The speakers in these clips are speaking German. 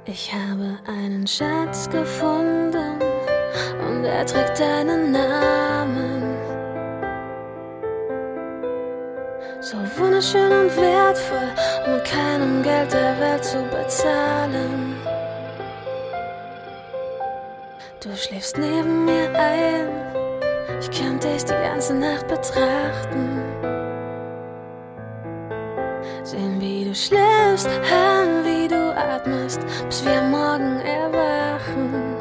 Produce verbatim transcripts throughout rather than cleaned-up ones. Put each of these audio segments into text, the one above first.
Ich habe einen Schatz gefunden und er trägt deinen Namen. So wunderschön und wertvoll, um mit keinem Geld der Welt zu bezahlen. Du schläfst neben mir ein, ich kann dich die ganze Nacht betrachten. Sehen, wie du schläfst, hören, wie du atmest, bis wir morgen erwachen.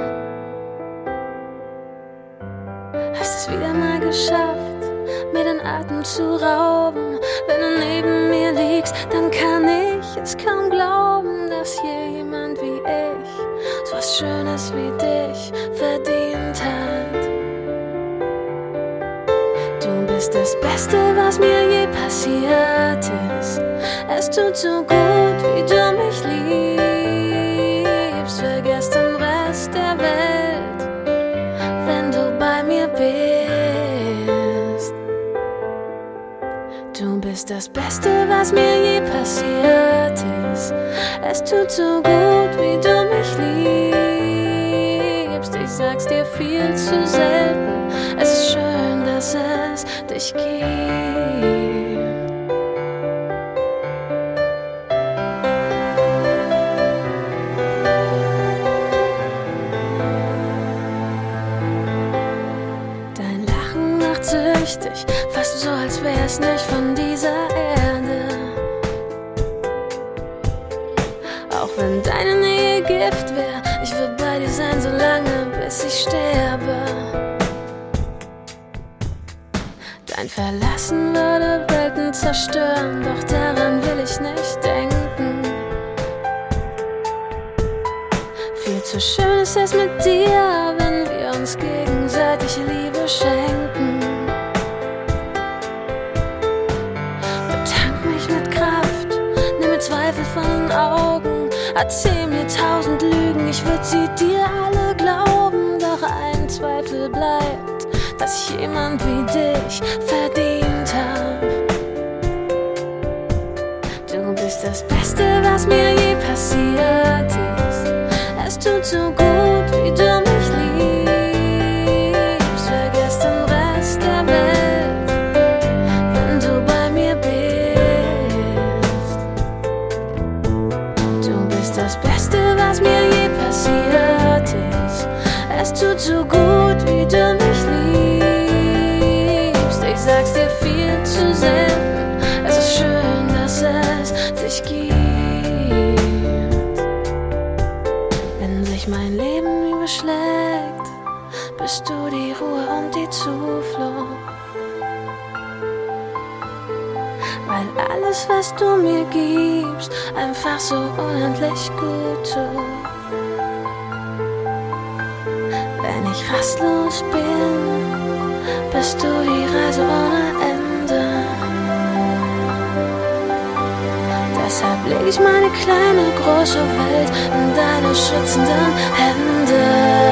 Hast es wieder mal geschafft, mir den Atem zu rauben. Wenn du neben mir liegst, dann kann ich es kaum glauben, dass hier jemand wie ich so was Schönes wie dich verdient hat. Du bist das Beste, was mir je passiert ist. Es tut so gut, wie du mich liebst. Vergiss den Rest der Welt, wenn du bei mir bist. Du bist das Beste, was mir je passiert ist. Es tut so gut, wie du mich liebst. Ich sag's dir viel zu selten. Es ist schön, dass es dich gibt. Dein Lachen macht süchtig, fast so, als wär's nicht von dieser Erde. Auch wenn deine Nähe Gift wär, ich würd bei dir sein, so lange, bis ich sterbe. Dein Verlassen würde Welten zerstören, doch daran will ich nicht denken. Viel zu schön ist es mit dir, wenn wir uns gegenseitig Liebe schenken. Betank mich mit Kraft, nimm mir Zweifel von den Augen. Erzähl mir tausend Lügen, ich würd sie dir alle glauben. Doch ein Zweifel bleibt, dass ich jemand wie dich verdient hab. Du bist das Beste, was mir je passiert ist. Es tut so gut, wie du mich liebst. Vergiss den Rest der Welt, wenn du bei mir bist. Du bist das Beste, was mir je passiert ist. Es tut so gut, wie du mich liebst. Ich sag's dir viel zu selten. Es ist schön, dass es dich gibt. Wenn sich mein Leben überschlägt, bist du die Ruhe und die Zuflucht. Weil alles, was du mir gibst, einfach so unendlich gut tut. Wenn ich rastlos bin, bist du die Reise ohne Ende. Deshalb leg ich meine kleine, große Welt in deine schützenden Hände.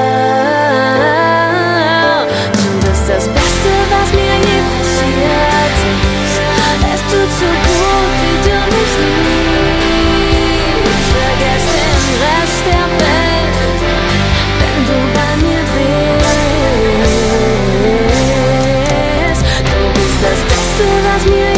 Du bist das Beste, was mir je passiert ist. Es tut so gut, wie du mich liebst. Vergiss den Rest der Welt, wenn du bei mir bist. Du bist das Beste, was mir